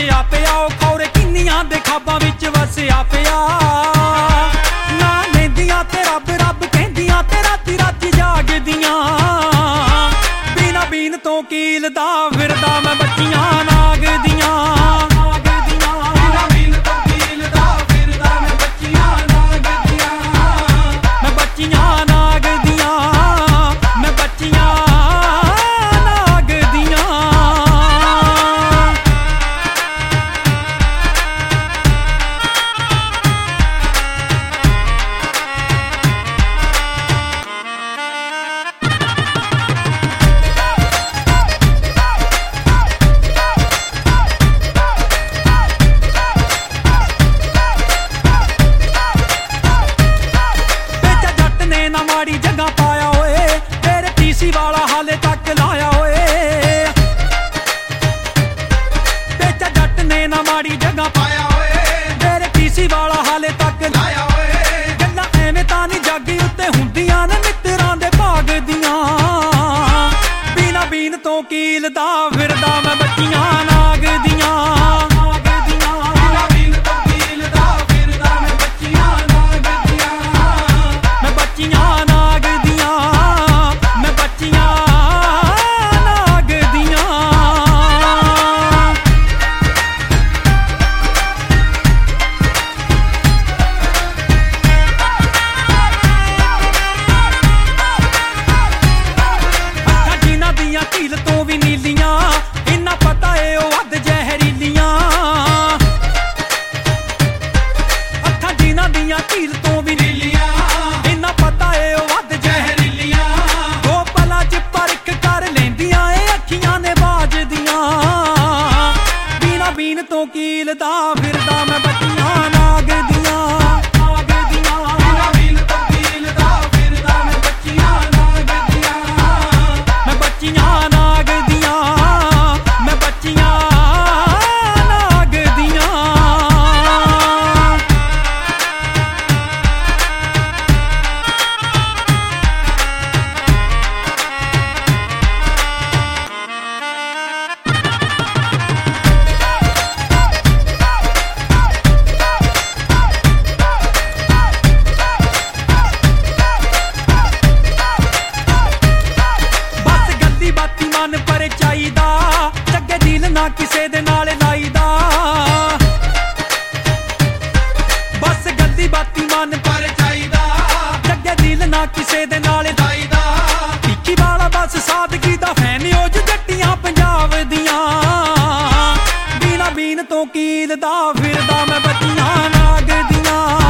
ਵਸਿਆ ਪਿਆ ਉਹ ਖੌਰੇ ਕਿੰਨੀਆਂ ਦੇ ਖਾਬਾਂ ਵਿੱਚ ਵਸਿਆ ਪਿਆ ਨਾ ਲੈਂਦੀਆਂ ਤੇ ਰੱਬ ਰੱਬ ਕਹਿੰਦੀਆਂ ਤੇ ਰਾਤੀ ਰਾਤੀ ਜਾਗਦੀਆਂ ਬਿਨਾ ਬੀਨ ਤੋਂ ਕੀਲ ਦਾ ਫਿਰਦਾ ਮੈਂ ਬੱਚੀਆਂ ਨਾਗ ਦੀਆਂ ਮਾੜੀ ਜਗ੍ਹਾ ਪਾਇਆ ਓਏ ਤੇਰੇ ਟੀਸੀ ਵਾਲਾ ਹਾਲੇ ਤੱਕ ਲਾਇਆ ਓਏ ਤੇਜਾ ਜੱਟ ਨੇ ਨਾ ਮਾੜੀ ਜਗ੍ਹਾ ਪਾਇਆ ਓਏ ਤੇਰੇ ਟੀਸੀ ਵਾਲਾ ਹਾਲੇ ਤੱਕ ਲਾਇਆ ਓਏ ਗੱਲਾਂ ਐਵੇਂ ਤਾਂ ਨਹੀਂ ਜਾਗੀ ਉੱਤੇ ਹੁੰਦੀਆਂ ਨੇ ਮਿੱਤਰਾਂ ਦੇ ਭਾਗ ਦੀਆਂ ਬਿਨਾ ਬੀਨ ਤੋਂ ਕੀਲ ਦਾ ਫਿਰਦਾ ਮੈਂ ਬੱਚੀਆਂ ਨਾਗ ਦੀਆਂ ਝੀਲ ਤੋਂ ਵੀ ਨੀਲੀਆਂ ਇੰਨਾ ਪਤਾ ਏ ਉਹ ਵੱਧ ਜ਼ਹਿਰੀਲੀਆਂ ਅੱਖਾਂ ਜਿਨ੍ਹਾਂ ਦੀਆਂ ਝੀਲ ਤੋਂ ਵੀ ਨੀਲੀਆਂ ਇੰਨਾ ਪਤਾ ਏ ਉਹ ਵੱਧ ਜ਼ਹਿਰੀਲੀਆਂ ਦੋ ਪਲਾਂ 'ਚ ਪਰਖ ਕਰ ਲੈਂਦੀਆਂ ਏ ਅੱਖੀਆਂ ਨੇ ਬਾਜਦੀਆਂ ਬਿਨਾ ਬੀਨ ਤੋਂ ਕੀਲ ਦਾ ਫਿਰਦਾ ਮੈਂ ਬੱਚੀਆਂ ਨਾਗ ਦੀਆਂ ਮਨ ਪਰ ਚਾਹੀਦਾ ਜੱਗੇ ਦਿਲ ਨਾ ਕਿਸੇ ਦੇ ਨਾਲ ਲਾਈਦਾ ਬਸ ਗੱਦੀ ਬਾਤੀ ਮਨ ਪਰ ਚਾਹੀਦਾ ਜੱਗੇ ਦਿਲ ਨਾ ਕਿਸੇ ਦੇ ਨਾਲ ਲਾਈਦਾ ਟਿੱਕੀ ਵਾਲਾ ਬਸ ਸਾਦਗੀ ਦਾ ਫੈਨ ਉਹ ਜੱਟੀਆਂ ਪੰਜਾਬ ਦੀਆਂ ਬਿਨਾ ਬੀਨ ਤੋਂ ਕੀਲ ਦਾ ਫਿਰਦਾ ਮੈਂ ਬੱਚੀਆਂ ਨਾਗ ਦੀਆਂ